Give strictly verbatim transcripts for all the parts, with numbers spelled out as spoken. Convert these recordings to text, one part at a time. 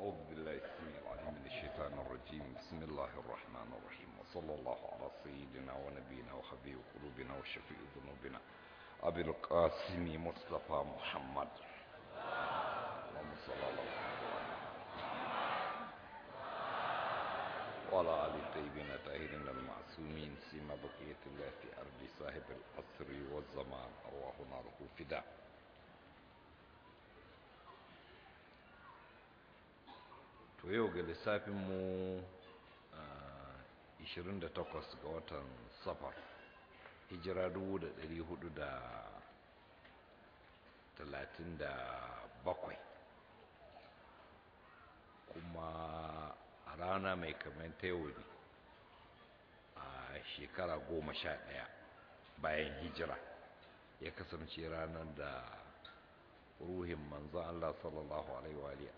أعوذ بالله السميع العليم من الشيطان الرجيم. بسم الله الرحمن الرحيم، وصلى الله على سيدنا ونبينا وحبيب قلوبنا وشفيع ذنوبنا أبي القاسم مصطفى محمد. اللهم صل على محمد وعلى آل الطيبين الطاهرين المعصومين، سيما بقية الله في أرض صاحب العصر والزمان، أرواحنا له فداء. To yau ga lissafinmu ishirin da takwas ga watan safar, hijira dubu da ɗari hudu da talatin da bakwai, kuma a rana mai kamar ta yau ne a shekara goma sha ɗaya bayan hijira ya kasance ranar da ruhin manzon Allah sallallahu alaihi wa alihi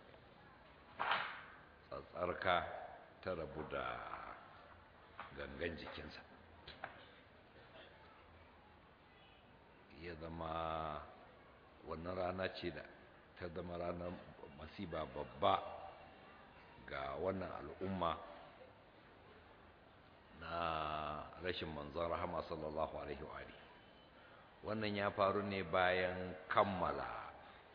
tsatsarka ta rabu da gangan jikinsa, ya zama wannan rana ce da ta zama ranar masiba babba ga wannan al'umma na rashin manzon rahama sallallahu alaihi wa alihi. Wannan ya faru ne bayan kammala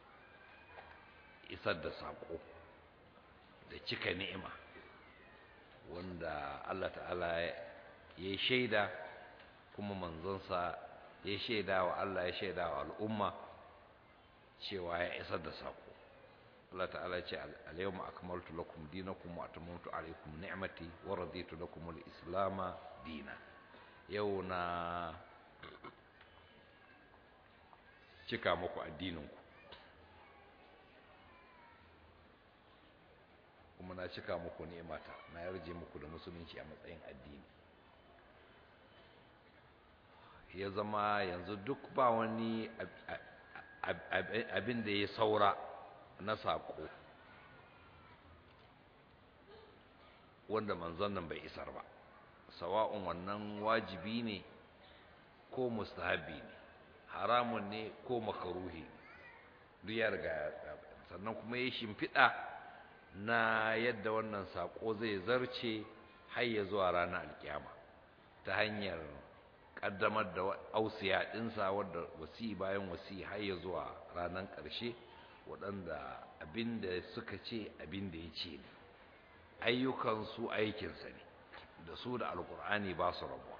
isar da saƙo da cika ni'ima wanda Allah ta'ala ya shaida, kuma manzonsa ya shaida wa Allah, ya shaida wa al'umma cewa ya isar da sako. Allah ta'ala ya ce al-yawma akmaltu lakum dinakum wa atamamtu alaykum ni'mati wa raditu lakum al-islam dina. Yau na cika muku addininku kuma na cika muku ni'imata, na yarje muku da musulunci a matsayin addini. Ya zama yanzu duk ba wani abin da ya saura na saƙo wanda manzon nan bai isar ba, sawa'un wannan wajibi ne ko mustahabi ne, haramun ne ko makaruhi, duk ya riga. Sannan kuma ya shimfiɗa na yadda wannan saƙo zai zarce har ya zuwa ranar alkiyama ta hanyar ƙaddamar da ausiya ɗinsa, wadda wasi bayan wasi har ya zuwa ranar ƙarshe, waɗanda abin da suka ce abin da ya ce ne, ayyukansu aikinsa ne, da su da alƙur'ani ba su rabuwa.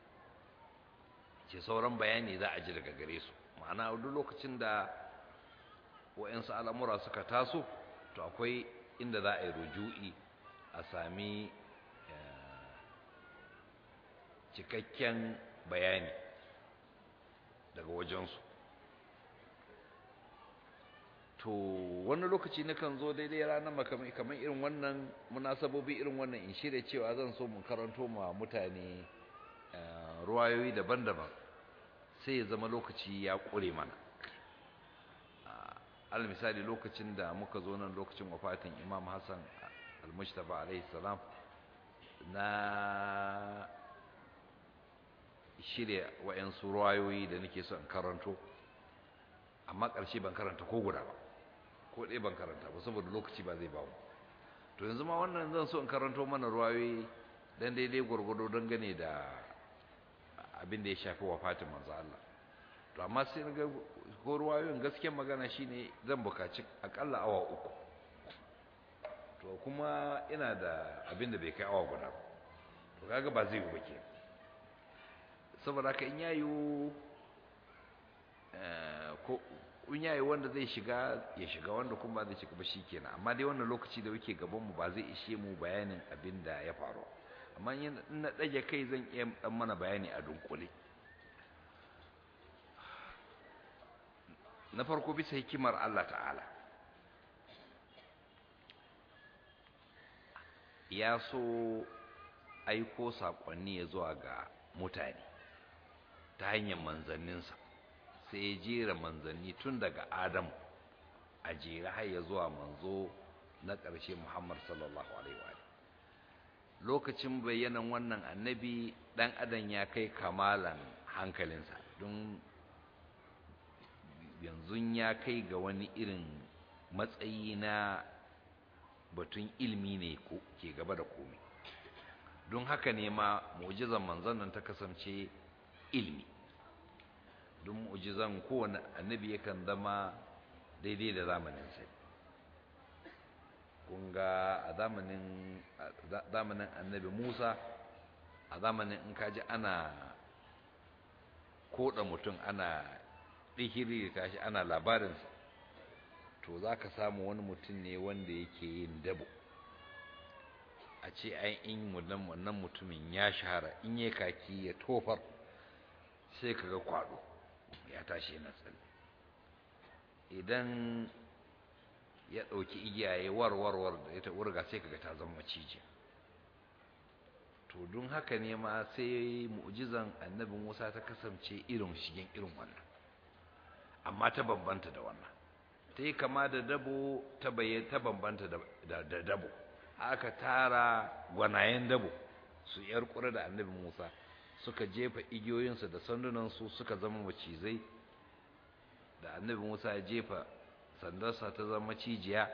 Ce sauran bayani za a ji daga gare su, ma'ana duk lokacin da wa'yansu al'amura suka taso, to akwai inda za a yi ruju'i a sami cikakken bayani daga wajensu. To wani lokaci nakan zo daidai ranar makamai kamar irin wannan munasabobi irin wannan in shirya cewa zan so mun karanto ma mutane ruwayoyi daban-daban, sai ya zama lokaci ya ƙure mana. al misali lokacin da muka zo nan lokacin wafatin Imam Hassan al-Mustafa alaihi salam, na shirya wa'yansu ruwayoyi da nake so in karanto, amma ƙarshe ban karanta ko guda ba, ko ɗaya ban karanta ba saboda lokaci ba zai ba mu. To yanzu ma wannan zan so in karanto mana ruwayoyi dan daidai gwargwado dangane da abin da ya shafi wafatin manzo Allah. To amma sai na ga ko ruwayoyin gaskiyar magana shine zan bukaci akalla awa uku, to kuma ina da abin da bai kai awa guda ba, to kaga ba zai yi ba ke. Saboda haka in yayi ko in yayi wanda zai shiga ya shiga, wanda kuma zai shiga ba shikenan. Amma dai wannan lokaci da yake gaban mu ba zai ishe mu bayanin abin da ya faru, amma in na dage kai zan iya dan mana bayani a dunkule. Na farko, bisa hikimar Allah ta'ala ya so aiko saƙonni ya zuwa ga mutane ta hanyar manzanninsa, sai ya jera manzanni tun daga Adam a jera har ya zuwa manzo na ƙarshe Muhammad sallallahu alaihi wa alihi. Lokacin bayyanan wannan annabi, ɗan adam ya kai kamalan hankalinsa, don yanzu ya kai ga wani irin matsayi na batun ilimi ne ke gaba da komai. Don haka ne ma mu'jizan manzon nan ta kasance ilimi. Don mu'jizan kowane annabi yakan zama daidai da zamanin sai. Kun ga a zamanin zamanin annabi Musa, a zamanin in kaji ana koda mutum ana dihiri da tashi ana labarinsa, to za ka samu wani mutum ne wanda yake yin dabo. A ce ai in wannan mutumin ya shahara in yi kaki ya tofar sai kaga kwado ya tashi yana tsalle. Idan ya ɗauki igiya ya warwarwar da ita urga sai kaga ta zama maciji. To don haka ne ma sai mu'jizan annabi Musa ta kasance irin shigen irin wannan, amma ta bambanta da wannan. Ta yi kama da dabo, ta bayyana ta bambanta da dabo. Aka tara gwanayen dabo su yar kura da annabi Musa, suka jefa igiyoyinsu da sandunansu suka zama macizai. Da annabi Musa ya jefa sandarsa ta zama macijiya,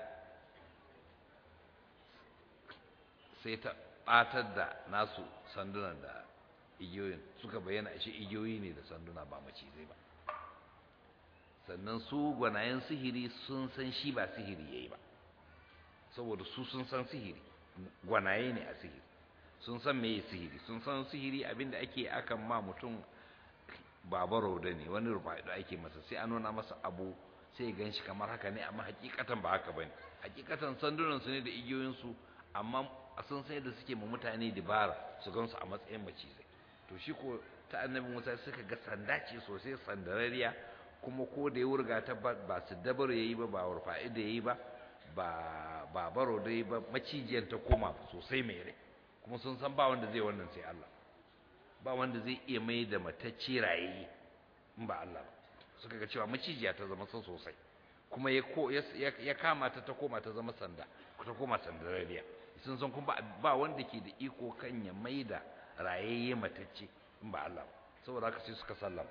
sai ta ɓatar da nasu sandunan da igiyoyin, suka bayyana ashe igiyoyi ne da sanduna ba macizai ba. Sannan su gwanayen sihiri sun san shi ba sihiri yayi ba, saboda su sun san sihiri, gwanaye ne a sihiri, sun san meye sihiri, sun san sihiri abinda ake akan ma mutum babaro da ne wani rufa'i da ake masa, sai an nuna masa abu sai ya ganshi kamar haka ne, amma hakikatan ba haka bane. Hakikatan sandunan su ne da igiyoyin su, amma sun sai da suke ma mutane dibara su gansu a matsayin macizai. To shi ko ta annabi Musa suka ga sanda ce sosai sandarariya, kuma ko da ya wurga ta ba su dabar yayi ba, ba rufa'i da yayi ba, ba ba baro da yayi ba, macijiyar ta koma sosai mai rai. Kuma sun san ba wanda zai wannan sai Allah, ba wanda zai iya mai da matacce rayayi in ba Allah ba. Suka ga cewa macijiya ta zama san sosai, kuma ya ko ya kama ta ta koma ta zama sanda, ta koma sandarariya. Sun san kuma ba wanda ke da iko kan ya mai da rayayye matacce in ba Allah ba. Saboda haka sai suka sallama.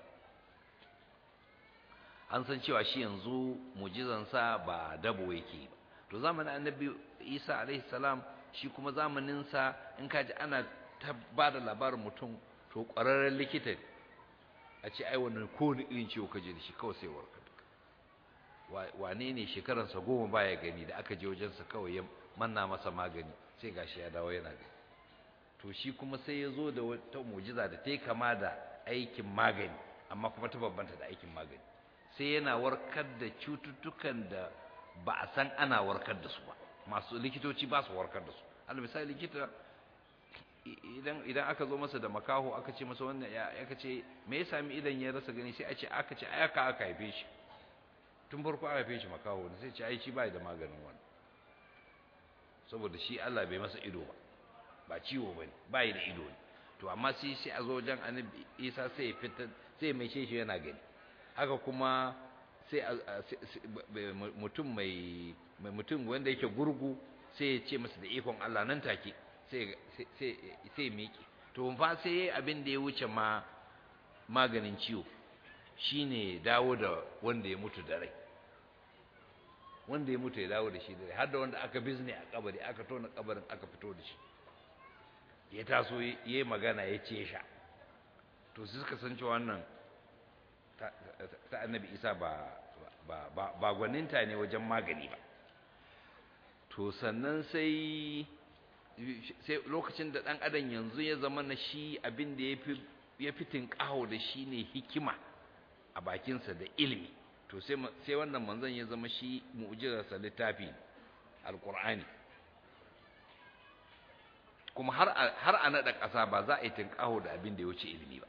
An san cewa shi yanzu mu'jizansa ba dabo yake ba. To zamanin annabi Isa alaihi salam, shi kuma zamanin sa in kaji ana ta ba da labarin mutum, to ƙwararren likita ne. A ce ai wannan kowane irin ciwo ka je da shi kawai sai warka. Wane ne shekaransa goma baya gani, da aka je wajensa kawai ya manna masa magani sai gashi ya dawo yana gani. To shi kuma sai ya zo da wata mu'jiza da ta yi kama da aikin magani, amma kuma ta bambanta da aikin magani. Sai yana warkar da cututtukan da ba a san ana warkar da su ba, masu likitoci ba su warkar da su. Alal misali likita idan idan aka zo masa da makaho aka ce masa wannan ya aka ce me ya sami idan ya rasa gani, sai a ce aka ce ai aka aka haife shi, tun farko aka haife shi makaho ne, sai ce ai shi bai da maganin wannan, saboda shi Allah bai masa ido ba, ba ciwo bane, bai da ido ne. To amma sai sai a zo wajen annabi Isa sai ya fitar, sai mai shi yana gani. Haka kuma sai mutum mai mutum wanda yake gurgu sai ya ce masa da ikon Allah nan take sai sai sai miƙe. To fa sai abin da ya wuce ma maganin ciwo shine dawo da wanda ya mutu da rai, wanda ya mutu ya dawo da shi da rai, har da wanda aka bizne a kabari, aka tona kabarin aka fito da shi, ya taso yayi magana ya ce sha. To sai suka san cewa wannan ta annabi Isa ba ba ba gwaninta ne wajen magani ba. To sannan sai sai lokacin da dan adam yanzu ya zama na shi abin da yafi ya fitin kaho da shi ne hikima a bakinsa da ilimi. To sai sai wannan manzon ya zama shi mu'jizarsa littafi alqur'ani. Kuma har har a nada ƙasa ba za a yi tinkaho da abin da ya wuce ilimi ba.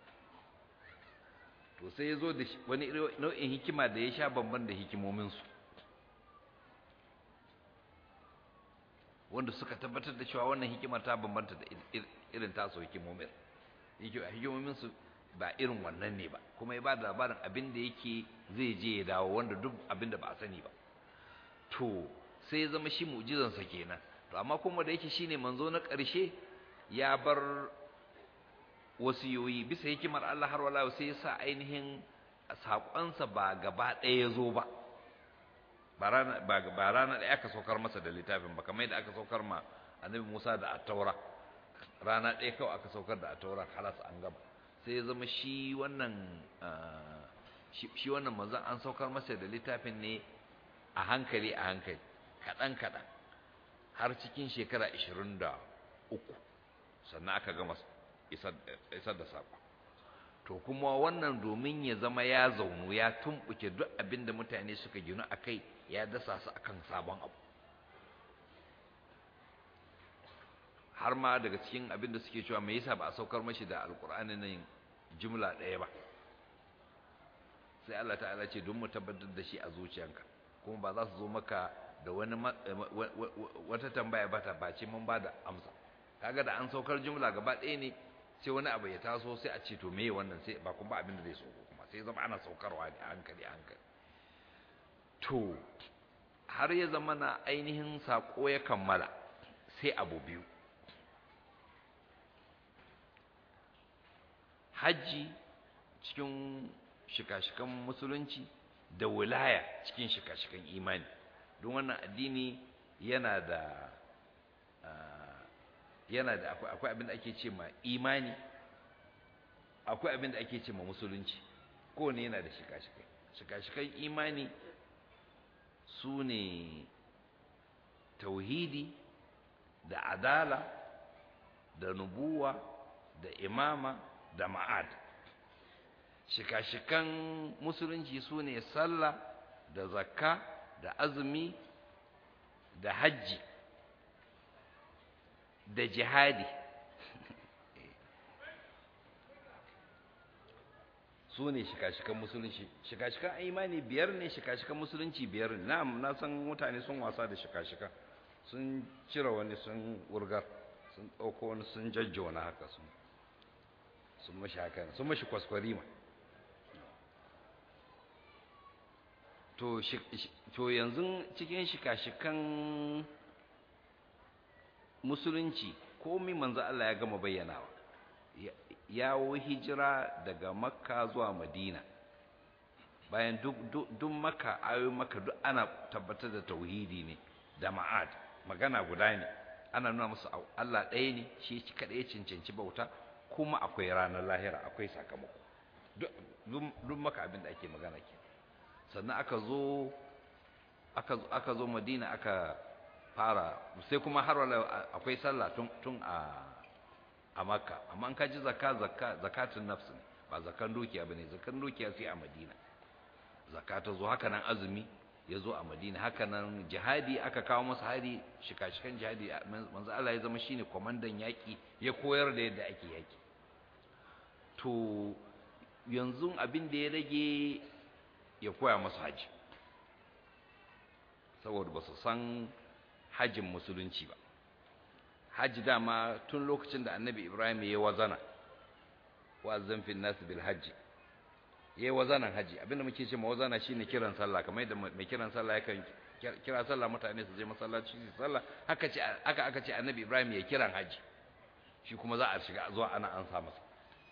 To sai ya zo da wani nau'in hikima da ya sha bamban da hikimominsu, wanda suka tabbatar da cewa wannan hikimar ta bambanta da irin taso hikimomin. Hikimominsu ba irin wannan ne ba, kuma ya ba da labarin abin da yake zai je ya dawo, wanda duk abin da ba a sani ba. To sai ya zama shi mu'jizansa kenan. To amma kuma da yake shine manzo na ƙarshe, ya bar wasiyoyi bisa hikimar Allah, har wala sai ya sa ainihin saƙonsa ba gaba ɗaya ya zo ba, ba rana ba rana ɗaya aka saukar masa da littafin ba, kamar yadda aka saukar ma annabi Musa da at-taura rana ɗaya kawai aka saukar da at-taura halas an gama. Sai ya zama shi wannan shi wannan manzon an saukar masa da littafin ne a hankali a hankali kaɗan kaɗan har cikin shekara ashirin da uku sannan aka gama isar da saƙo. To kuma wannan domin ya zama ya zaunu ya tumɓuke duk abin da mutane suka ginu a kai, ya dasa su akan sabon abu. Har ma daga cikin abin da suke cewa me yasa ba a saukar mashi da alƙur'ani nan jumla ɗaya ba, sai Allah ta'ala ce don mu tabbatar da shi a zuciyanka, kuma ba za su zo maka da wani wata tambaya ba ta bace mun ba da amsa. Kaga da an saukar jumla gaba ɗaya ne, sai wani abu ya taso sai a ce to meye wannan, sai ba kuma abin da zai so kuma sai zama ana saukarwa ne a hankali a hankali. To har ya zama na ainihin sako ya kammala sai abu biyu: hajji cikin shika-shikan musulunci da wilaya cikin shika-shikan imani. Don wannan addini yana da yana da akwai akwai abin da ake ce ma imani, akwai abin da ake ce ma musulunci, kowane yana da shika-shikai. Shika-shikan imani su ne tauhidi da adala da nubuwa da imama da ma'ad. Shika-shikan musulunci su ne sallah da zakka da azumi da hajji da jihadi. Su ne shika-shikan musulunci. Shika-shikan imani biyar ne, shika-shikan musulunci biyar ne. Na na san mutane sun wasa da shika-shika, sun cire wani sun wurgar, sun ɗauko wani sun jajjona haka, sun sun mashi haka, sun mashi kwaskwarima. To to yanzu cikin shika-shikan musulunci komai manzo Allah ya gama bayyanawa. Yawo hijira daga Makka zuwa Madina, bayan duk duk Makka ayoyin Makka duk ana tabbatar da tauhidi ne da ma'ad, magana guda ne, ana nuna musu Allah ɗaya ne, shi kaɗai ya cancanci bauta, kuma akwai ranar lahira, akwai sakamako. Duk Makka abin da ake magana ke. Sannan aka zo aka aka zo Madina aka fara, sai kuma har wala akwai sallah tun tun a a Makka, amma an kaji zakka zakka zakatun nafs ne, ba zakan dukiya bane. Zakan dukiya sai a Madina zakata zo. Haka nan azumi ya zo a Madina. Haka nan jihadi aka kawo masa hari, shika-shikan jihadi manzo Allah ya zama shine komandan yaki, ya koyar da yadda ake yaki. To yanzu abin da ya rage ya koya masa haji, saboda ba su san hajjin musulunci ba. Hajji dama tun lokacin da annabi Ibrahim ya wazana, wa'azzan fil nas bil hajji, ya wazanan haji. Abinda muke ce mawazana shine kiran sallah, kamar yadda mai kiran sallah yakan kira sallah mutane su je masallaci su sallah, haka ce aka aka ce annabi Ibrahim ya kiran haji, shi kuma za a shiga zuwa ana an sa masa.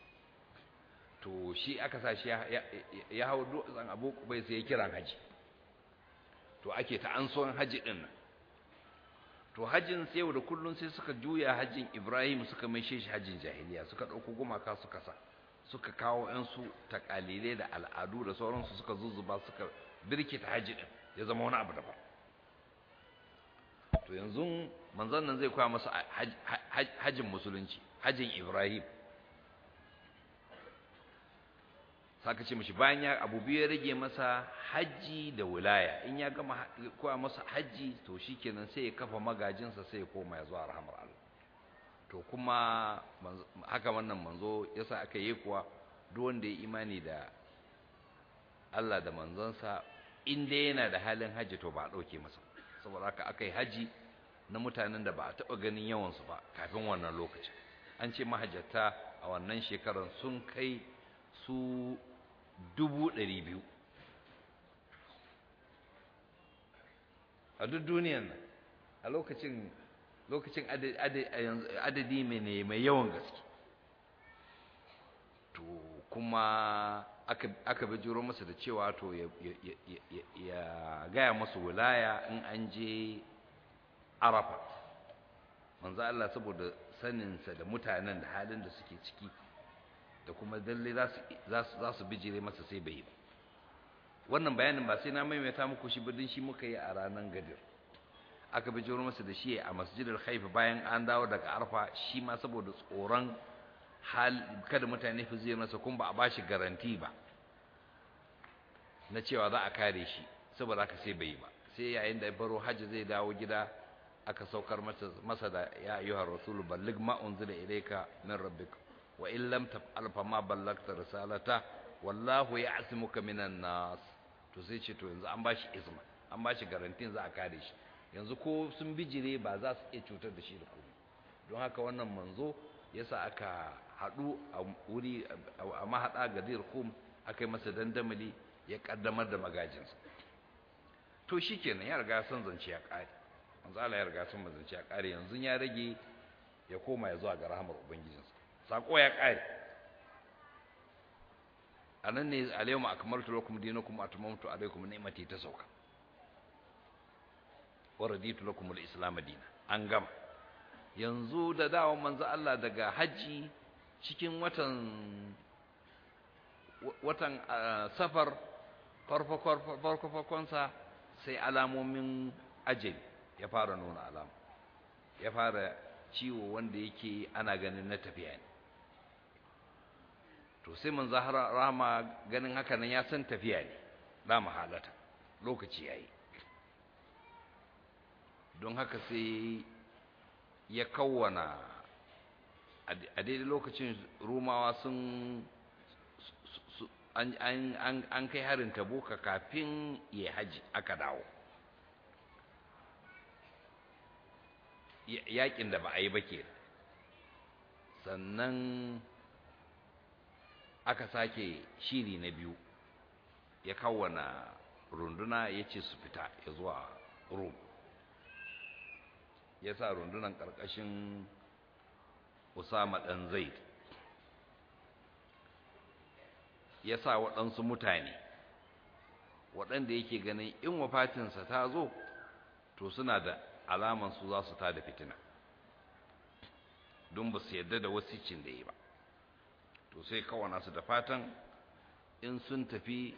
To shi aka sa shi ya hau dutsen Abu Kubai sai ya kiran haji. To ake ta an son haji din nan. To hajjin sai da kullun sai suka juya hajjin Ibrahim suka mai shi hajjin jahiliya, suka dauko gumaka suka sa, suka kawo ƴan su takalile da al'adu da sauransu suka zuzzuba, suka birkita haji din ya zama wani abu daban. To yanzu manzon nan zai koya masa hajjin musulunci, hajjin Ibrahim. Saka ce mishi bayan ya abu biyu ya rage masa, haji da wilaya. In ya gama koya masa haji to shikenan sai ya kafa magajinsa, sai ya koma ya zuwa rahmar Allah. To kuma haka wannan manzo yasa aka yi kuwa duk wanda ya imani da Allah da manzonsa, in dai yana da halin haji to ba a dauke masa. Saboda haka aka yi haji na mutanen da ba a taba ganin yawan su ba kafin wannan lokacin. An ce mahajjata a wannan shekaran sun kai su dubu ɗari biyu a duk duniyan nan a lokacin lokacin adadi mai ne mai yawan gaske. To kuma aka aka bijiro masa da cewa to ya ya gaya masu wilaya in an je Arafa. Manzo Allah saboda saninsa da mutanen da halin da suke ciki da kuma dalle za su za su bijire masa sai bai ba. Wannan bayanin ba sai na maimaita muku shi ba din shi muka yi a ranar Gadir. Aka bijiro masa da shi a Masjidil Khaif bayan an dawo daga Arfa, shi ma saboda tsoron hal kada mutane su zai masa kun ba a bashi garanti ba na cewa za a kare shi, saboda haka sai bai ba. Sai yayin da ya baro hajji zai dawo gida aka saukar masa da ya ayyuhar rasulu balligh ma unzila ilayka min rabbik wa in lam taf'al fa ma ballagta risalata wallahu ya'simuka minan nas. To sai ce to yanzu an bashi izma, an bashi garantin za a kare shi, yanzu ko sun bijire ba za su iya cutar da shi da komai. Don haka wannan manzo yasa aka haɗu a wuri a mahaɗa Gadir Khum, aka yi masa dandamali ya kaddamar da magajinsa. To shikenan ya riga san zance ya ƙare, manzo Allah ya riga san zance ya ƙare, yanzu ya rage ya koma ya zuwa ga rahmar ubangijinsa. Sako ya ƙare. Anan ne alayhuma akmaltu lakum dinakum wa atmamtu alaykum ni'mati ta sauka. Wa raditu lakum al-islam dinan. An gama. Yanzu da dawon manzo Allah daga haji cikin watan watan safar farko farko farkonsa sai alamomin ajali ya fara nuna alama, ya fara ciwo wanda yake ana ganin na tafiya ne. To sai manzo rahama ganin haka nan ya san tafiya ne da mahalata, lokaci yayi. Don haka sai ya kawwana a daidai lokacin Rumawa sun an kai harin Tabuka kafin ya haji aka dawo. Yaƙin da ba a yi ba ke, sannan aka sake shiri na biyu, ya kawwana runduna ya ce su fita ya zuwa Rum. Ya sa rundunan ƙarƙashin Usama ɗan Zaid, ya sa waɗansu mutane waɗanda yake ganin in wafatinsa ta zo to suna da alaman su za su ta da fitina, don ba su yarda da wasicin da yi ba. To sai kawana su da fatan in sun tafi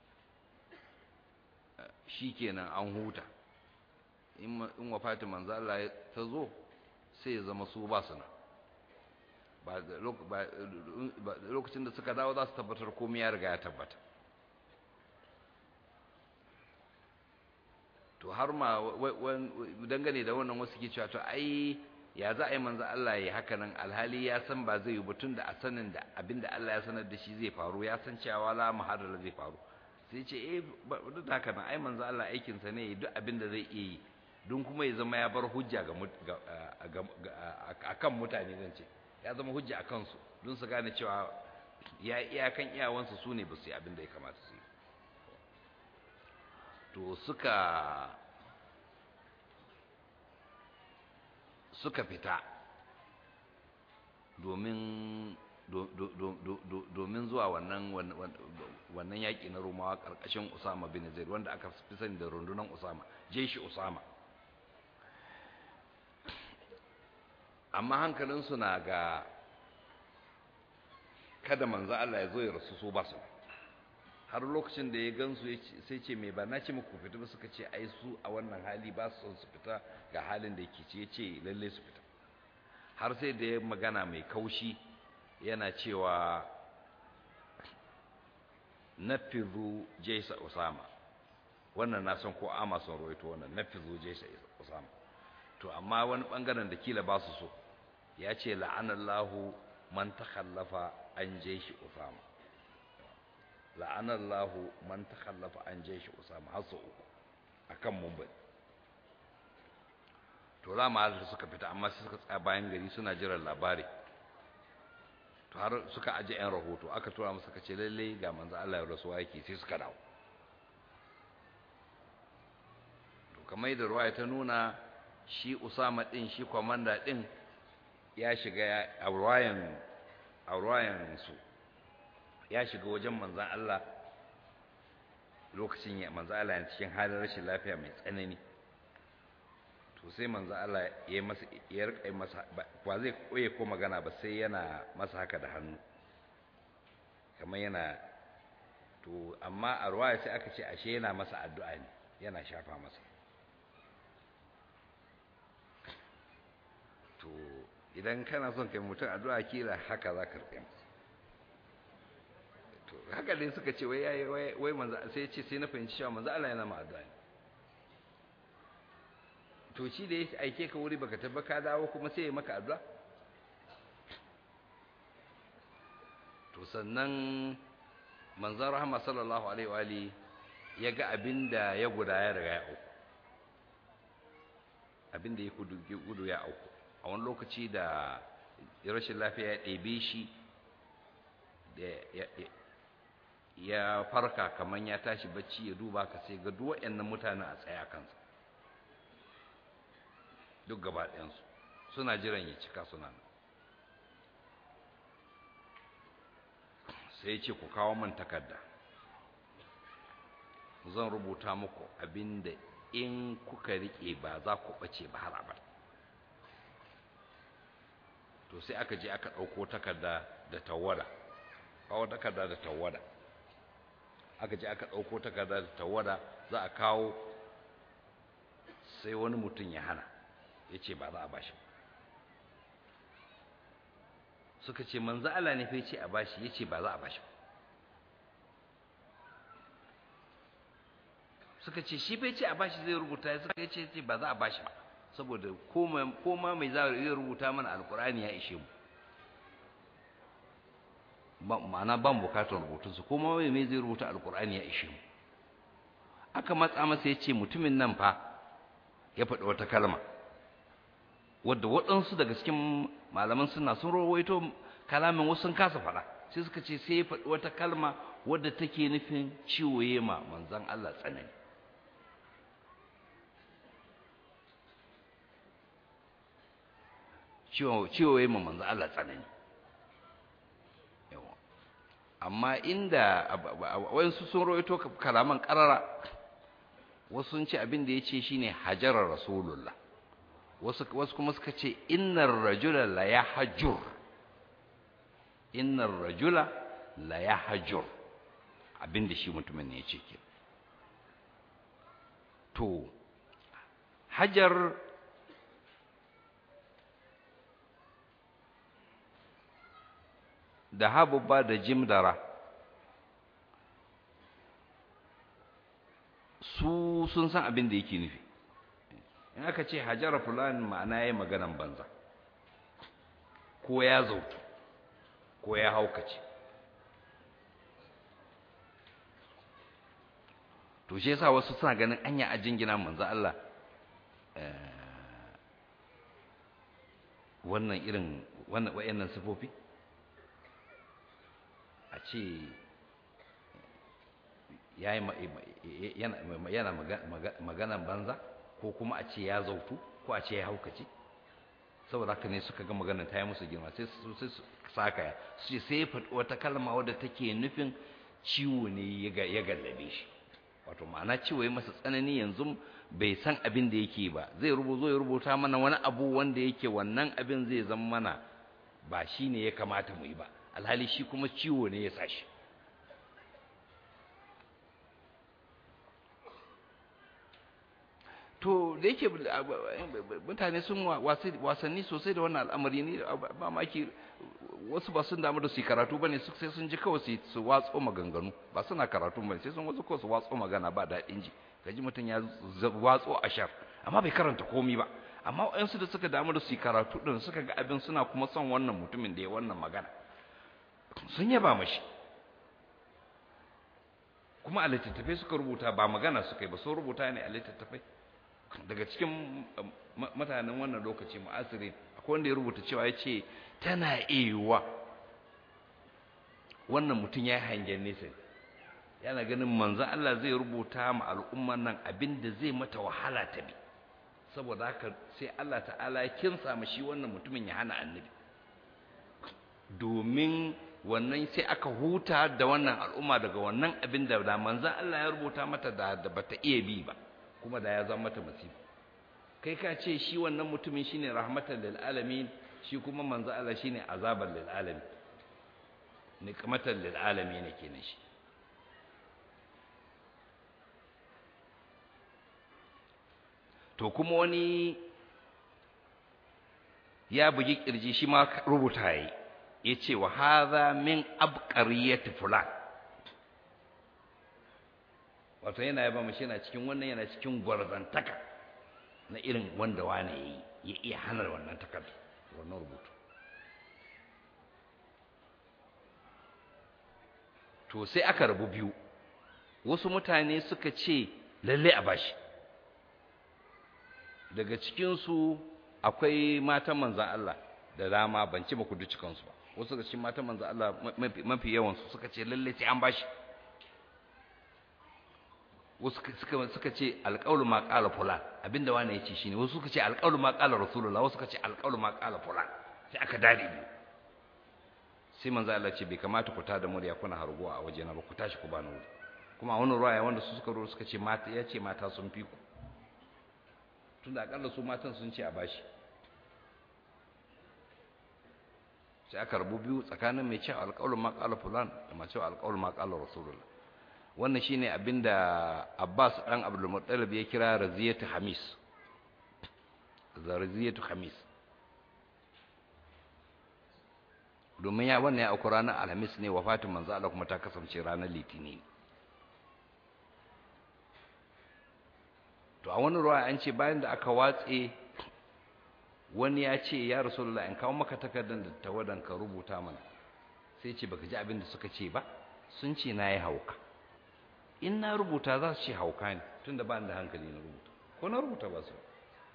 shi kenan an huta, in wafatin manzo Allah ta zo sai ya zama su ba su nan. Ba lokacin da suka dawo za su tabbatar komai ya riga ya tabbata. To har ma dangane da wannan wasu ke cewa to ai ya za a yi manzo Allah ya haka nan alhali ya san ba zai yi batun da a sanin da abinda Allah ya sanar da shi zai faru, ya san cewa la muhadara zai faru. Sai ce eh duk da haka nan ai manzo Allah aikin sa ne duk abinda zai iya yi, don kuma ya zama ya bar hujja ga akan mutane, zan ce ya zama hujja a kansu don su gane cewa ya iyakan iyawansu su ne ba su yi abin da ya kamata su yi. To suka suka fita domin domin zuwa wannan wannan yaƙi na Romawa ƙarƙashin Usama bin Zaid, wanda aka fi sani da rundunar Usama, jeshi Usama. Amma hankalinsu na ga kada manzo Allah ya zo ya rasu su ba su, har lokacin da ya gansu sai ce mai ba na ce muku fita ba, suka ce ai su a wannan hali ba su son su fita ga halin da yake ce, ya ce lalle su fita. Har sai da ya magana mai kaushi yana cewa nafizu jaisa Usama, wannan na san ko ama son roito wannan nafizu jaisa Usama. To amma wani bangaren da kila ba su so ya ce la'anallahu man takhallafa an jaishi Usama, la'anallahu man takhallafa an jaishi Usama har sau uku akan mumbai. To rama da suka fita amma sai suka tsaya bayan gari suna jiran labari. To har suka aje yan rahoto, aka tura musu, suka ce lalle ga manzo Allah ya rasuwa yake, sai suka dawo. To kamar da ruwaya ta nuna, shi Usama din, shi komanda din ya shiga a ruwayan a ruwayan su ya shiga wajen manzon Allah lokacin ya manzon Allah yana cikin halin rashin lafiya mai tsanani to sai manzon Allah ya masa ya rika masa ba zai koye ko magana ba sai yana masa haka da hannu kamar yana to amma a ruwaya sai aka ce ashe yana masa addu'a ne yana shafa masa to idan kana son kai mutum addu'a kila haka za ka rike masa to haka dai suka ce wai yayi wai wai manzo sai ce sai na fahimci cewa manzo Allah yana ma addu'a ne to shi da yake aike ka wuri baka tabba ka dawo kuma sai ya maka addu'a to sannan manzon rahama sallallahu alaihi wa ali ya ga abinda ya guda ya riga ya auku abinda ya gudu gudu ya auku a wani lokaci da rashin lafiya ya ɗebe shi da ya farka kaman ya tashi bacci ya duba ka sai ga duk waɗannan mutanen a tsaye a kansa duk gaba ɗayansu suna jiran ya cika suna nan sai ce ku kawo min takarda zan rubuta muku abinda in kuka rike ba za ku bace ba har abada to sai aka je aka dauko takarda da tawada kawo takarda da tawada aka je aka dauko takarda da tawada za a kawo sai wani mutum ya hana yace ba za a bashi suka ce manzo Allah ne fa yace a bashi yace ba za a bashi suka ce shi fa yace a bashi zai rubuta suka yace ce ba za a bashi ba saboda koma koma mai za ya rubuta mana alqur'ani ya ishe mu ba ma'ana ban bukatar rubutun su koma mai zai rubuta alqur'ani ya ishe mu aka matsa masa yace mutumin nan fa ya faɗi wata kalma wadda waɗansu daga cikin malaman suna sun rawaito kalamin wasu sun kasa faɗa sai suka ce sai ya faɗi wata kalma wadda take nufin ciwo yema manzon Allah tsanani ciwo ciwo yema manzon Allah tsanani yawa amma inda wayansu sun rawaito kalaman karara wasu sun ce abin da yace shine hajarar rasulullah wasu wasu kuma suka ce innar rajula la yahjur innar rajula la yahjur abinda shi mutumin ne yace ke to hajar da habubba da jimdara su sun san abin da yake nufi in aka ce hajara fulani ma'ana yayi maganan banza ko ya zautu ko ya haukace to shi yasa wasu suna ganin anya a jingina manzo Allah wannan irin wannan wayannan sifofi a ce yayi yana yana maganan banza ko kuma a ce ya zautu ko a ce ya haukace saboda haka ne suka ga maganar ta yi musu girma sai su sai su saka su ce sai ya faɗi wata kalma wadda take nufin ciwo ne ya gallabe shi wato ma'ana ciwo ya masa tsanani yanzu bai san abin da yake ba zai rubuzo ya rubuta mana wani abu wanda yake wannan abin zai zama mana ba shi ne ya kamata mu yi ba alhali shi kuma ciwo ne ya sa shi to da yake mutane sun wasanni sosai da wannan al'amari ne ba maki wasu ba sun damu da su karatu bane su sai sun ji kawai su watso maganganu ba suna karatu bane sai sun wasu kawai su watso magana ba daɗin ji kaji mutum ya watso ashar amma bai karanta komai ba amma wayansu da suka damu da su karatu din suka ga abin suna kuma son wannan mutumin da ya wannan magana sun yaba mashi kuma a littattafai suka rubuta ba magana suka yi ba sun rubuta ne a littattafai daga cikin mutanen wannan lokaci mu'asiri akwai wanda ya rubuta cewa ya ce tana iya wannan mutum ya yi hangen nesa yana ganin manzon Allah zai rubuta ma al'umman nan abin da zai mata wahala ta bi saboda haka sai Allah ta'ala ya kinsa ma shi wannan mutumin ya hana annabi domin wannan sai aka huta da wannan al'umma daga wannan abin da da manzon Allah ya rubuta mata da bata iya bi ba kuma da ya zama mata masifa kai ka ce shi wannan mutumin shine rahmatan lil alamin shi kuma manzon Allah shine azaban lil alamin nikmatan lil alamin kenan shi to kuma wani ya bugi kirji shi ma rubuta yayi yace wa hadha min abqariyati fulan wato yana yaba mashi yana cikin wannan yana cikin gwarzantaka na irin wanda wane yayi ya iya hanar wannan takarda wannan rubutu to sai aka rabu biyu wasu mutane suka ce lalle a bashi daga cikin su akwai matan manzon Allah da dama ban ci ba ku duci kansu ba wasu daga cikin matan manzon Allah mafi yawan su suka ce lalle sai an bashi wasu suka suka ce alqaulu ma qala fulan abinda wani yace shine wasu suka ce alqaulu ma qala rasulullah wasu suka ce alqaulu ma qala fulan sai aka dade biyu sai manzo Allah ce bai kamata ku tada murya kuna harguwa a waje na ba ku tashi ku bani wuri kuma wani ruwaya wanda su suka ro suka ce mata yace mata sun fi ku tunda akalla su matan sun ce a bashi sai aka rabu biyu tsakanin mai cewa alqaulu ma qala fulan da mai cewa alqaulu ma qala rasulullah wannan shine abinda Abbas dan Abdul Muttalib ya kira raziyatu hamis raziyatu hamis domin ya wannan ya auku ranar alhamis ne wafatin manzo Allah kuma ta kasance ranar litinin to a wani ruwa an ce bayan da aka watse wani ya ce ya rasulullah in kawo maka takardar da tawadan ka rubuta mana sai ce baka ji abin da suka ce ba sun ce nayi hauka in na rubuta za su ce hauka ne tunda ba ni da hankali na rubuta ko na rubuta ba su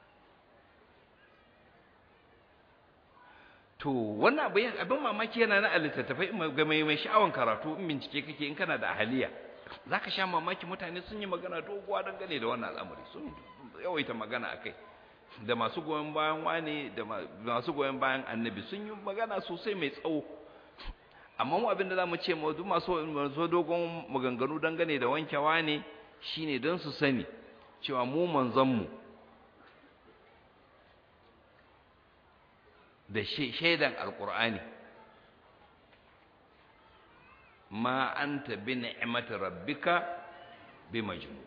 to wannan abin abin mamaki yana na littattafai ga mai mai sha'awan karatu in bincike kake in kana da ahaliya zaka sha mamaki mutane sun yi magana doguwa dangane da wannan al'amari sun yawaita magana akai da masu goyon bayan wane da masu goyon bayan annabi sun yi magana sosai mai tsawo amma mu abin da zamu ce mu duk masu masu dogon maganganu dangane da wankewa ne shine don su sani cewa mu manzon mu da shaidan alqur'ani ma anta bi ni'mati rabbika bi majnun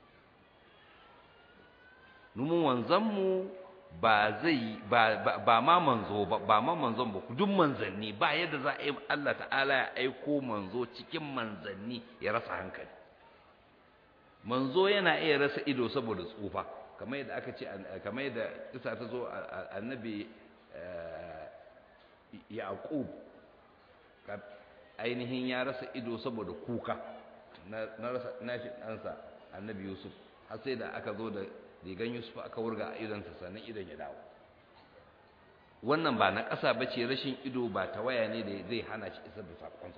numun wanzanmu ba zai ba ba ma manzo ba ba ma manzon ba duk manzanni ba yadda za a yi Allah ta'ala ya aiko manzo cikin manzanni ya rasa hankali manzo yana iya rasa ido saboda tsufa kamar yadda aka ce kamar yadda isa ta zo annabi Yaqub ainihin ya rasa ido saboda kuka na rasa nashi ɗansa annabi Yusuf har sai da aka zo da rigan Yusuf aka wurga a idonsa sannan idon ya dawo wannan ba na ƙasa ba ce rashin ido ba ta waya ne da zai hana shi isar da saƙonsa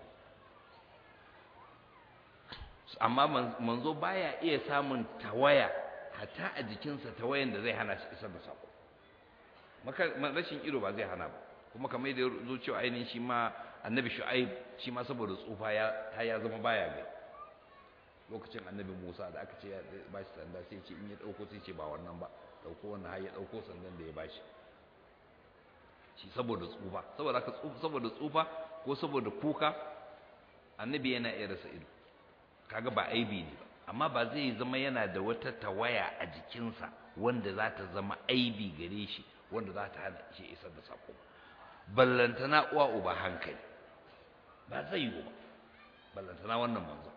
amma manzo baya iya samun tawaya hatta a jikinsa tawayan da zai hana shi isar da saƙo rashin ido ba zai hana ba kuma kamar da zo cewa ainihin shi ma annabi Shu'aib shi ma saboda tsufa ya ya zama baya gai lokacin annabi Musa da aka ce ya bashi sanda sai ce in ya dauko sai ce ba wannan ba dauko wannan har ya dauko sandan da ya bashi shi saboda tsufa saboda ka tsufa saboda tsufa ko saboda kuka annabi yana iya rasa ido kaga ba aibi ne ba amma ba zai zama yana da wata tawaya a jikinsa wanda za ta zama aibi gare shi wanda za ta hana shi isar da sako ballantana uwa uba hankali ba zai yi ba ballantana wannan manzo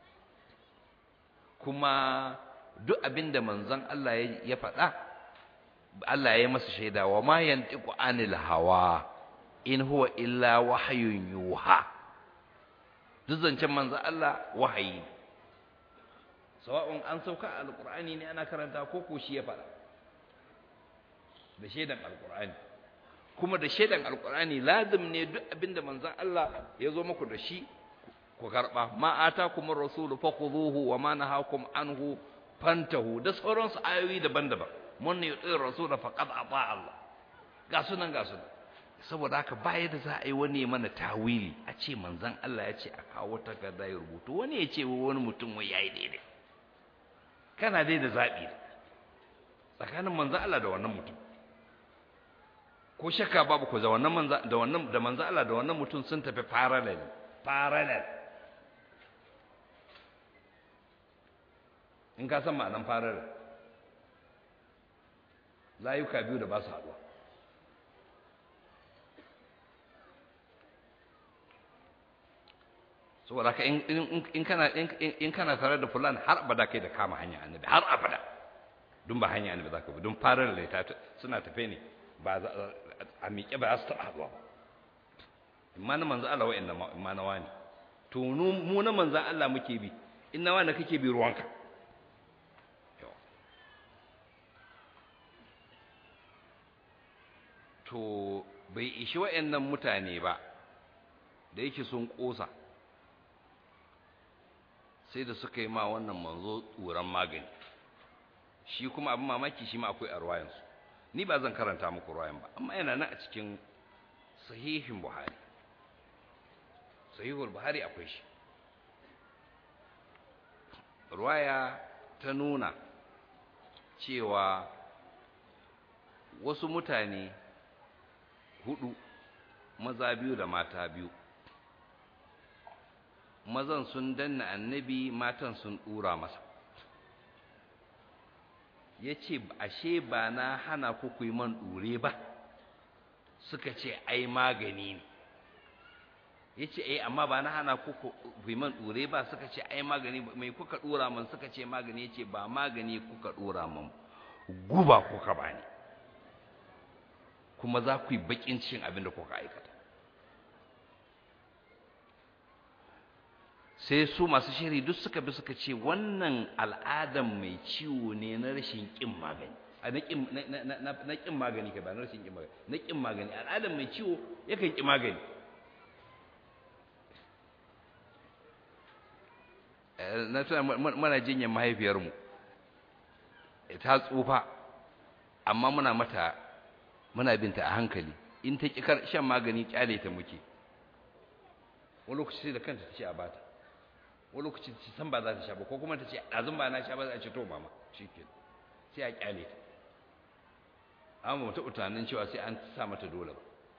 kuma duk abinda manzon Allah ya faɗa Allah ya yi masa shaida wa ma yantiqu anil hawa in huwa illa wahyun yuha duk zancen manzon Allah wahayi sawa'un an sauka alqur'ani ne ana karanta ko ko shi ya faɗa da shaidan alqur'ani kuma da shaidan alqur'ani lazim ne duk abinda manzon Allah ya zo muku da shi ku karba ma atakumur rasulu fakhuduhu wa ma nahakum anhu fantahu da sauransu ayoyi daban-daban mun ne yutir rasula faqad ata Allah ga sunan ga sunan saboda haka ba yadda za a yi wani mana tawili a ce manzon Allah ya ce a kawo takarda ya rubutu, wani ya ce wani mutum wai yayi daidai. Kana dai da zaɓi tsakanin manzon Allah da wannan mutum, ko shakka babu ko da wannan manzon da wannan da manzon Allah da wannan mutum sun tafi parallel parallel. In ka san ma'anan parallel, layuka biyu da ba su haɗuwa. saboda haka in kana in kana tare da fulan har abada kai da kama hanya annabi har abada, dun ba hanya annabi zaka bi, dun farar da ta suna tafe ne ba a miƙe ba su taɓa haɗuwa ba. imma na manzo Allah wa'annan imma na wani, to mu na manzo Allah muke bi, in na wani kake bi ruwanka. to bai ishi wa'annan mutane ba da yake sun ƙosa, sai da suka yi ma wannan manzo tsuran magani. Shi kuma abin mamaki shi ma akwai a ruwayansu, ni ba zan karanta muku ruwayan ba, amma yana nan a cikin sahihin Buhari. Sahihul Buhari akwai shi. Ruwaya ta nuna cewa wasu mutane hudu, maza biyu da mata biyu, mazan sun danna annabi, matan sun dura masa. yace ashe ba na hana ku ku yi man dure ba? Suka ce ai magani ne. yace eh amma ba na hana ku ku yi man dure ba? Suka ce ai magani. Mai kuka dura man? Suka ce magani. yace ba magani kuka dura man, guba kuka bani, kuma za ku yi bakin cin abin da kuka aikata. Sai su masu shiri duk suka bi suka ce wannan al'adan mai ciwo ne na rashin kin magani, a na kin na kin magani kai ba na rashin kin magani, na kin magani. Al'adan mai ciwo yakan ki magani. Na tuna muna jinyar mahaifiyarmu, ta tsufa amma muna mata muna binta a hankali, in ta ƙi shan magani kyale ta muke. Wani lokaci sai da kanta ta ce a bata, wani lokaci ta san ba za ta sha ba, ko kuma ta ce ɗazun ba na sha ba, za a ce to mama shi ke, sai a kyale ta. Amma ba ta tunanin cewa sai an sa mata dole ba.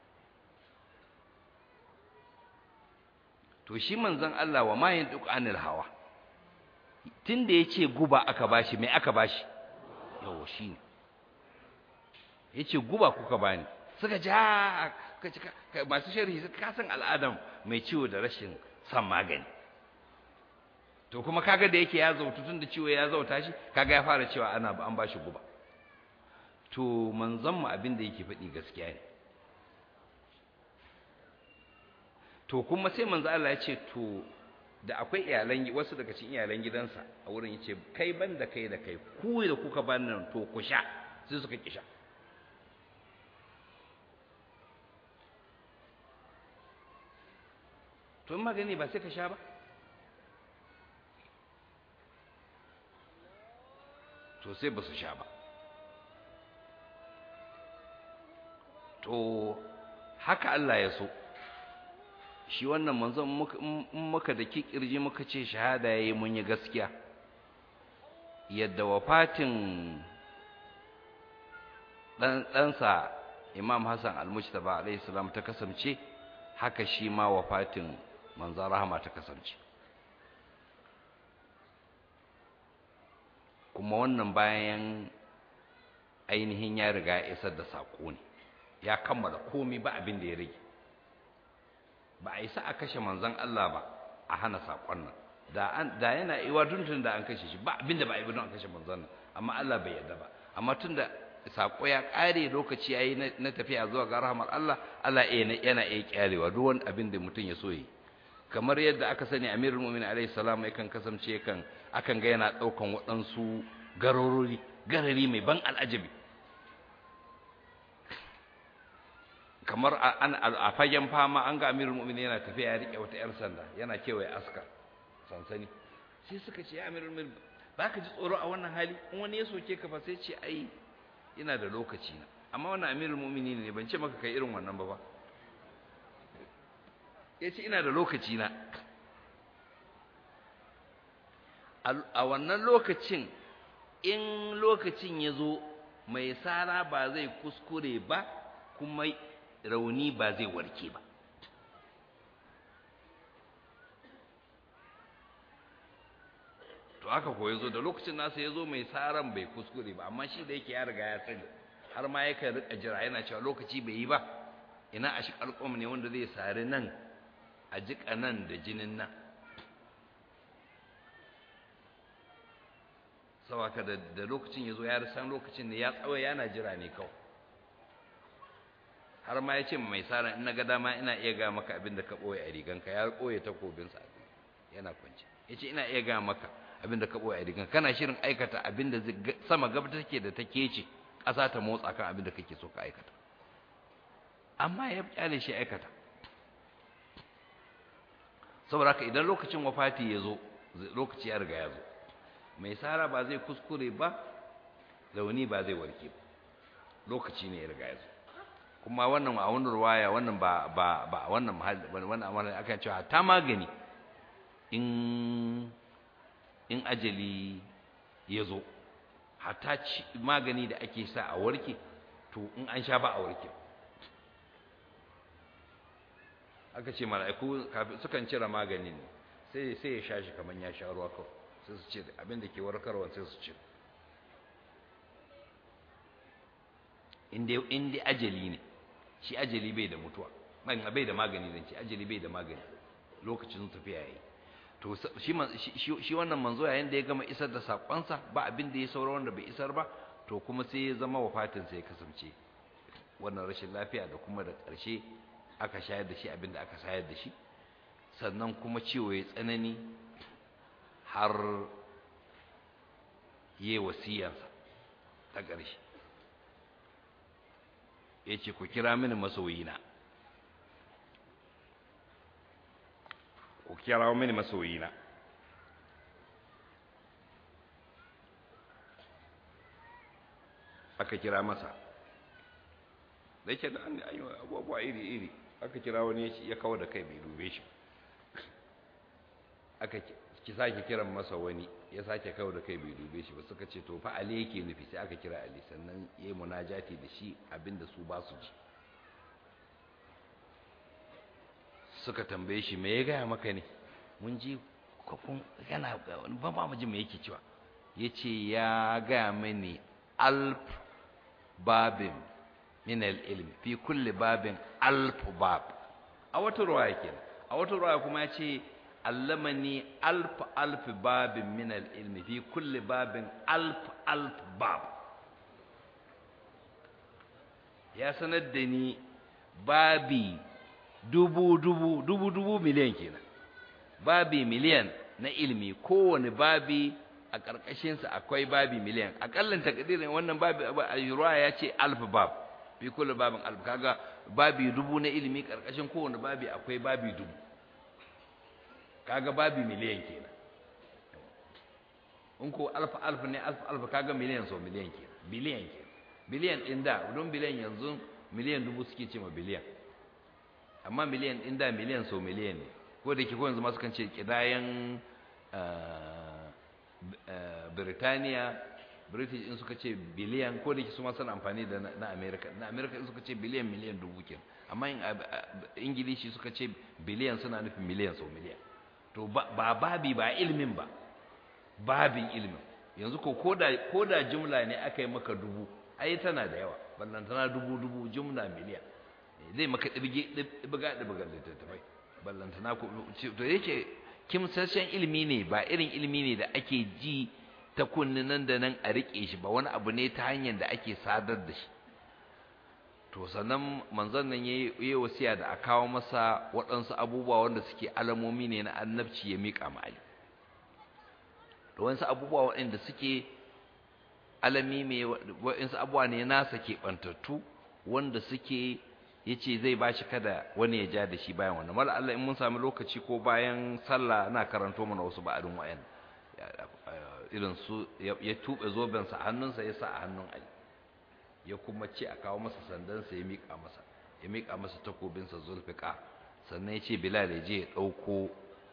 To shi manzon Allah wa mayin duk anil hawa, tun da ya ce guba aka bashi, mai aka bashi? Yawo shi ne ya ce guba kuka bani. Suka ja masu sharhi suka san al'adam mai ciwo da rashin san magani. To kuma kaga da yake ya zautu, tun da ciwo ya zauta shi, kaga ya fara cewa ana an bashi guba. To manzon mu abin da yake faɗi gaskiya ne. To kuma sai manzo Allah ya ce to da akwai iyalan wasu daga cikin iyalan gidansa a wurin, yace kai banda kai da kai, ku da kuka bani nan to ku sha. Sai suka kisha. To in magani ba sai ka sha ba? To sai ba su sha ba. To haka Allah ya so. Shi wannan manzon muka da kirji muka ce shahada yayi, mun yi gaskiya. Yadda wafatin dan ɗansa Imam Hassan Al-Mujtaba alayhi salam ta kasance, haka shi ma wafatin manzon rahama ta kasance. Kuma wannan bayan ainihin ya riga ya isar da sako ne, ya kammala komai, ba abin da ya rage. Ba a isa a kashe manzon Allah ba a hana sakon nan, da an da yana iwa tuntun da an kashe shi, ba abin da ba a yi don an kashe manzon nan, amma Allah bai yarda ba. Amma tunda sako ya kare, lokaci yayi na tafiya zuwa ga rahmar Allah, Allah yana iya kyarewa duk wani abin da mutum ya so yi. Kamar yadda aka sani Amirul Mu'minin alayhi salam yakan kasance yakan akan ga yana daukan waɗansu garorori garari mai ban al'ajabi. Kamar a fagen fama an ga Amirul Mu'minin yana tafiya ya rike wata 'yar sanda yana kewaye askar sansani. Sai suka ce ya Amirul Mu'minin, ba ka ji tsoro a wannan hali? In wani ya soke ka fa? Sai ce ai ina da lokaci na. Amma wannan Amirul Mu'minin ne, ban ce maka kai irin wannan ba ba. yace ina da lokaci na a wannan lokacin in lokacin ya zo mai sara ba zai kuskure ba kuma rauni ba zai warke ba to haka ko ya zo da lokacin nasa ya zo mai saran bai kuskure ba amma shi da yake ya riga ya sani har ma yake rika jira yana cewa lokaci bai yi ba ina a shi alƙom ne wanda zai sari nan a jika nan da jinin nan sawaka da da lokacin yazo ya san lokacin ne ya tsawo yana jira ne kawai har ma yace mai sara in naga dama ina iya ga maka abin da ka boye a riganka ya boye takobin sa yana kwance yace ina iya ga maka abin da ka boye a riganka kana shirin aikata abin da sama gaba take da take ce ƙasa ta motsa kan abin da kake so ka aikata amma ya kyale shi aikata saboda haka idan lokacin wafati yazo lokaci ya riga ya zo mai sara ba zai kuskure ba launi ba zai warke ba lokaci ne ya riga ya zo kuma wannan a wannan ruwaya wannan ba ba ba wannan mahalli wannan amma aka cewa ta magani in in ajali ya zo hatta magani da ake sa a warke to in an sha ba a warke aka ce mala'iku sukan cire maganin sai sai ya sha shi kaman ya sha ruwa kawai sai su ce abin da ke warkarwa sai su ce inda ajali ne shi ajali bai da mutuwa bai da magani zan ce ajali bai da magani lokacin tafiya yayi to shi shi wannan manzo yayin da ya gama isar da sakonsa ba abin da ya saura wanda bai isar ba to kuma sai ya zama wafatin sa ya kasance wannan rashin lafiya da kuma da ƙarshe aka shayar da shi abin da aka shayar da shi sannan kuma ciwo ya tsanani har yi wasiyarsa ta ƙarshe ya ce ku kira mini masoyina ku kira mini masoyina aka kira masa da yake da an yi abubuwa iri-iri aka kira wani ya kawo da kai bai dube shi aka ki sake kiran masa wani ya sake kawo da kai bai dube shi ba suka ce to fa Ali yake nufi sai aka kira Ali sannan yayi munajati da shi abinda su ba su ji suka tambaye shi me ya gaya maka ne mun ji kun yana ba ba mu ji me yake cewa yace ya gaya mini alf babin min al-ilm fi kulli babin alf bab a wata ruwaya kenan a wata ruwaya kuma yace علمني ألف ألف باب من العلم في كل باب ألف ألف باب يا سندني بابي dubu dubu dubu dubu miliyan kenan babi miliyan na ilimi kowane babi a karkashin sa akwai babi miliyan akallan takdirin wannan babi a ruwaya ya ce alf bab fi kullu babin alf kaga babi dubu na ilimi karkashin kowane babi akwai babi dubu kaga babi miliyan kenan in ko alfa alfa ne alfa alfa kaga miliyan so miliyan kenan biliyan kenan biliyan din da don biliyan yanzu miliyan dubu suke ce ma biliyan amma miliyan din da miliyan so miliyan ne ko da ke ko yanzu ma sukan ce kidayan Birtaniya British in suka ce biliyan ko da ke su ma suna amfani da na America na America in suka ce biliyan miliyan dubu kenan amma in Ingilishi suka ce biliyan suna nufin miliyan so miliyan to ba babi ba ilimin ba babin ilimin yanzu ko koda koda jumla ne aka yi maka dubu ai tana da yawa ballan tana dubu dubu jumla miliyan zai maka dibige dibiga dibiga littattafai ballan tana ko to yake kimsashen ilimi ne ba irin ilimi ne da ake ji ta kunnin nan da nan a rike shi ba wani abu ne ta hanyar da ake sadar da shi to sannan manzon nan yayi wasiya da a kawo masa waɗansu abubuwa wanda suke alamomi ne na annabci ya miƙa ma Ali to waɗansu abubuwa waɗanda suke alami me waɗansu abubuwa ne nasa ke bantattu wanda suke yace zai bashi kada wani ya ja da shi bayan wannan mala Allah in mun sami lokaci ko bayan sallah ina karanto mana wasu ba'adun wayan irin su ya tube zoben sa hannunsa ya sa a hannun Ali ya kuma ce a kawo masa sandansa ya miƙa masa ya miƙa masa takobinsa Zulfiqar sannan ya ce Bilal ya je ya ɗauko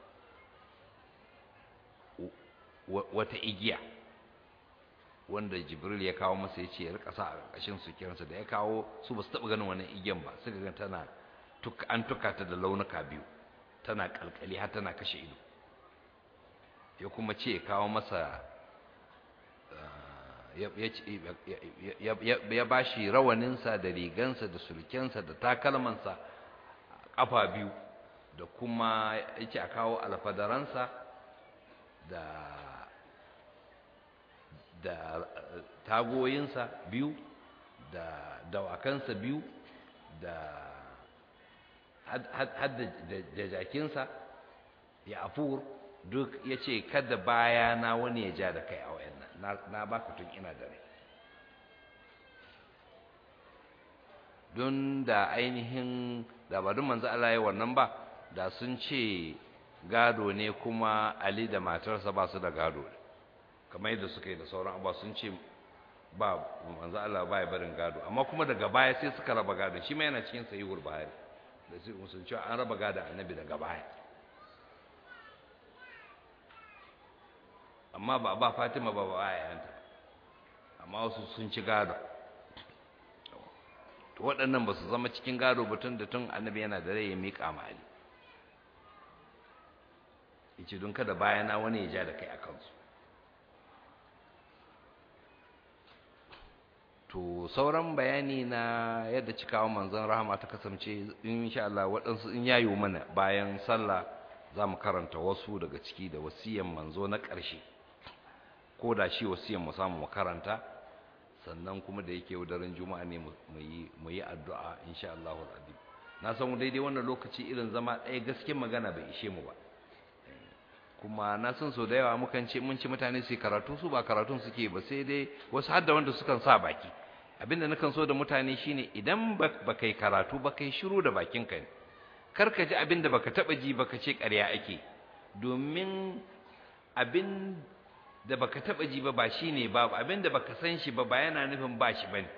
wata igiya wanda Jibril ya kawo masa ya ce ya rika sa a ƙarƙashin sukiransa. Da ya kawo su ba su taɓa ganin wannan igiyan ba, suka ga tana an tuka ta da launuka biyu, tana ƙalƙali har tana kashe ido. Ya kuma ce ya kawo masa ya ba shi rawaninsa da rigansa da sulkensa da takalmansa ƙafa biyu, da kuma ya ce a kawo alfadaransa da da tagoyinsa biyu, da dawakansa biyu, da har da jakinsa ya afur duk. ya ce kada bayana wani ya ja da kai a wayannan, na baka tun ina da rai. Don da ainihin da ba duk manzo Allah ya wannan ba, da sun ce gado ne, kuma Ali da matarsa ba su da gado, kamar yadda suka yi da sauran abuwa. Sun ce ba manzo Allah ba ya barin gado, amma kuma daga baya sai suka raba gado. Shi ma yana cikin sahihul Buhari da sun ce an raba gado annabi daga baya, amma ba ba Fatima ba ba ayanta, amma wasu sun ci gado. To waɗannan ba su zama cikin gado ba tun da tun annabi yana da rai ya miƙa ma Ali. Yace don kada bayana wani ya ja da kai a kansu. To sauran bayani na yadda cikawa manzon rahama ta kasance insha Allah waɗansu in yayo mana bayan sallah za mu karanta wasu daga ciki da wasiyan manzo na ƙarshe, ko da shi wasiyan mu samu mu karanta, sannan kuma da yake daren juma'a ne mu yi addu'a insha Allah al-azim. Na san daidai wannan lokaci irin zama ɗaya gaskiyar magana bai ishe mu ba, kuma na san so da yawa mukan ce mun ci mutane su karatu, su ba karatun suke ba, sai dai wasu hadda wanda sukan sa baki. Abinda nakan so da mutane shine idan ba kai karatu ba kai shiru da bakinka ne, kar ka ji abinda baka taba ji baka ce ƙarya ake, domin abin da baka taba ji ba ba shine babu, abinda baka san shi ba ba yana nufin ba shi bane.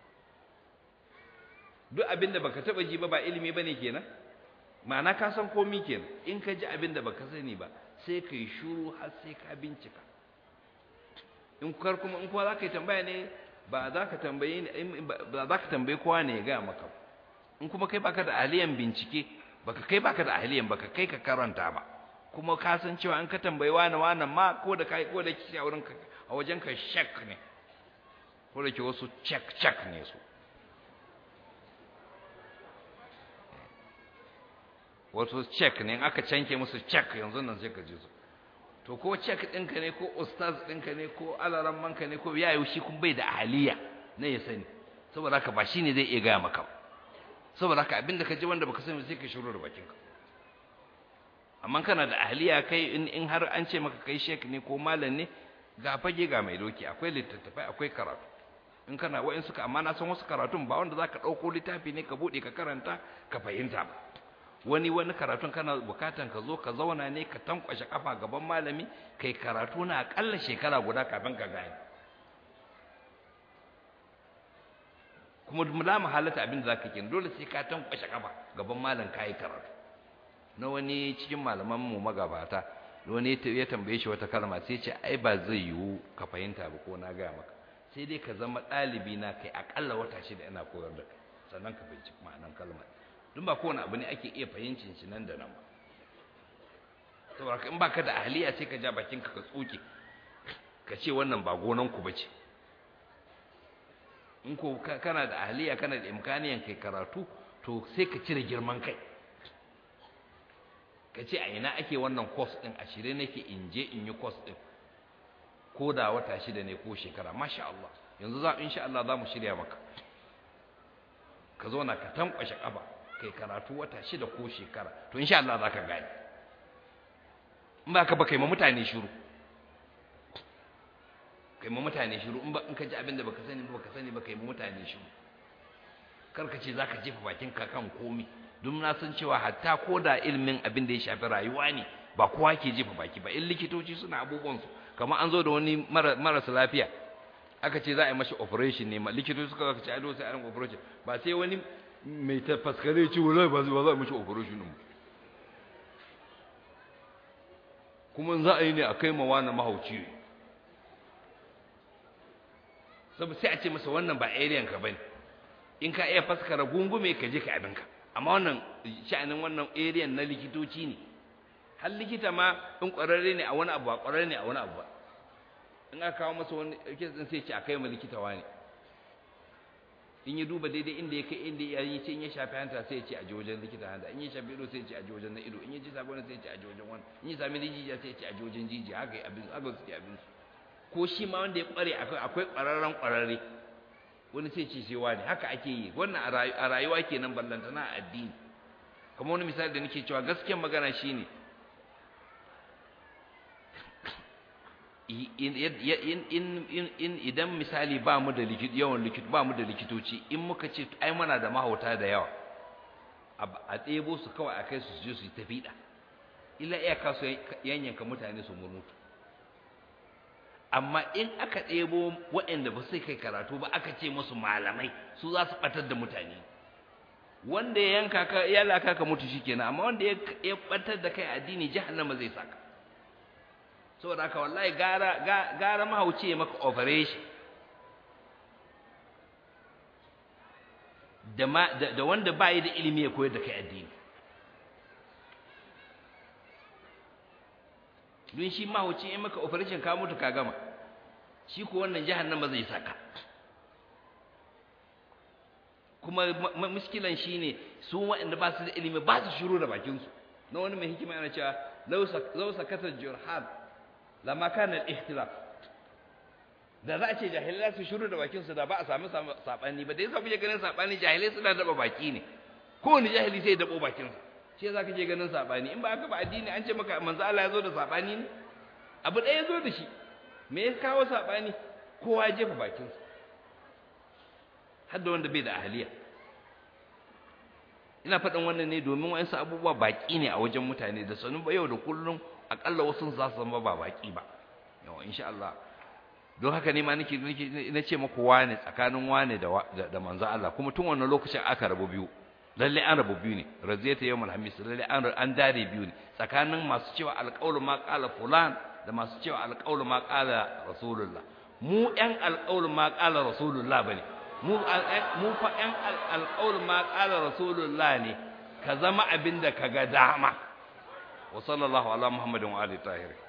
Duk abinda baka taba ji ba ba ilimi bane kenan, ma'ana ka san komai kenan. In ka ji abinda baka sani ba sai kai shiru har sai ka bincika. In kar kuma in kowa za ka yi tambaya ne, ba za ka tambaye ni ba za ka tambaye kowa ne ya gaya maka. In kuma kai baka da ahliyan bincike, baka kai baka da ahliyan baka kai ka karanta ba, kuma ka san cewa an ka tambayi wani wani ma ko da kai ko da kici a wurin ka a wajen ka shak ne, ko da ke wasu check check ne su, wasu check ne, in aka canke musu check yanzu nan sai ka ji su. To ko check ɗinka ne ko ustaz ɗinka ne ko alarammanka ne ko yayi shi kun bai da ahliya ne ya sani, saboda haka ba shine zai iya gaya maka. Saboda haka abinda ka ji wanda baka sani sai ka shiru da bakinka. Amma kana da ahliya kai in, in har an ce maka kai sheik ne ko malam ne, ga fage ga mai doki, akwai littattafai akwai karatu. In kana wa'in suka, amma na san wasu karatun ba wanda zaka ɗauko littafi ne ka buɗe ka karanta ka fahimta ba. Wani wani karatun kana bukatan ka zo ka zauna ne ka tankwashe kafa gaban malami kai karatu na akalla shekara guda kafin ka gane. Kuma la mahalata abin da zaka kin dole sai ka tankwashe kafa gaban malam kai karatu. Na wani cikin malaman mu magabata, wani ya tambaye shi wata kalma sai ya ce ai ba zai yiwu ka fahimta ba ko na gaya maka, sai dai ka zama ɗalibi na kai akalla wata shida ina koyar da kai sannan ka fahimci ma'anan kalmar. Dun ba kowane abu ne ake iya fahimcin shi nan da nan ba. Saboda in baka da ahliya sai ka ja bakinka ka tsoke ka ce wannan ba gonan ku bace. In ko kana da ahliya kana da imkaniyan kai karatu, to sai ka cire girman kai, ka ce a ina ake wannan course din, a shirye nake in je in yi course din, ko da wata shida ne ko shekara. Masha Allah, yanzu za insha Allah za mu shirya maka, ka zo na ka tankwashe kafa kai karatu wata shida ko shekara, to insha Allah za ka gane. In ba ka ba kai ma mutane shiru, kai ma mutane shiru. In ba in ka ji abin da baka sani ba baka sani ba kai ma mutane shiru. Kar ka ce zaka jefa bakin ka kan komai, don na san cewa hatta ko da ilimin abin da ya shafi rayuwa ne ba kowa ke jefa baki ba. In likitoci suna abubuwan su, kamar an zo da wani marasa lafiya aka ce za a yi mashi operation ne, likitoci suka ce ai dole sai an operation, ba sai wani mai ta faskare ci wallahi ba za a mishi operation din kuma za a yi ne a kai ma wani mahauci ne saboda sai a ce masa wannan ba area ka bane in ka iya faskara gungume ka je ka abinka amma wannan sha'anin wannan area na likitoci ne har likita ma in ƙwararre ne a wani abu ba ƙwararre ne a wani abu ba in aka kawo masa wani kes din sai ce a kai ma likita wani in ya duba daidai inda ya kai inda ya yi ce in ya shafi hanta sai ya ce a je wajen likita hanta in ya shafi ido sai ya ce a je wajen na ido in ya ji sabon sai ya ce a je wajen wani in ya sami jijiya sai ya ce a je wajen jijiya haka abin haka suke abin su ko shi ma wanda ya kware akwai akwai ƙwararren ƙwararre wani sai ce sai wani haka ake yi wannan a rayuwa kenan ballantana a addini kamar wani misali da nake cewa gaskiyar magana shine in idan misali ba mu da yawan likit ba mu da likitoci in muka ce ai muna da mahauta da yawa a ɗebo su kawai a kai su je su yi tafiɗa illa iyaka su yanyanka mutane su murmutu amma in aka ɗebo waɗanda ba sai kai karatu ba aka ce musu malamai su za su ɓatar da mutane wanda ya yanka ka ya laka ka mutu shikenan amma wanda ya ɓatar da kai addini jahannama zai saka saboda haka wallahi gara gara mahauci maka operation da ma da wanda bai da ilimi ya koyar da kai addini don shi mahauci in maka operation ka mutu ka gama shi ko wannan jahannama zai saka kuma muskilan shine su waɗanda ba su da ilimi ba su shiru da bakin su na wani mai hikima yana cewa law sakata jurhad lama kana al-ikhtilaf da za a ce jahilai su shiru da bakin su da ba a samu sabani ba da yasa kuke ganin sabani jahilai suna daba baki ne kowane jahili sai ya dabo bakin sa shi yasa kake ganin sabani in ba haka ba addini an ce maka manzo Allah ya zo da sabani ne abu ɗaya ya zo da shi me ya kawo sabani kowa ya jefa bakin sa har da wanda bai da ahliya ina faɗin wannan ne domin wa'ansu abubuwa baki ne a wajen mutane da sanin ba yau da kullum akalla wasu za su zama ba baki ba yawa insha Allah don haka ne ma nake na ce muku wane tsakanin wane da da manzo Allah kuma tun wannan lokacin aka rabu biyu lalle an rabu biyu ne raziyata yawmul hamis lalle an an dare biyu ne tsakanin masu cewa alqaulu ma qala fulan da masu cewa alqaulu ma qala rasulullah mu ɗan alqaulu ma qala rasulullah bane mu mu fa ɗan alqaulu ma qala rasulullah ne ka zama abinda kaga dama wa sallallahu ala muhammadin wa alihi tahir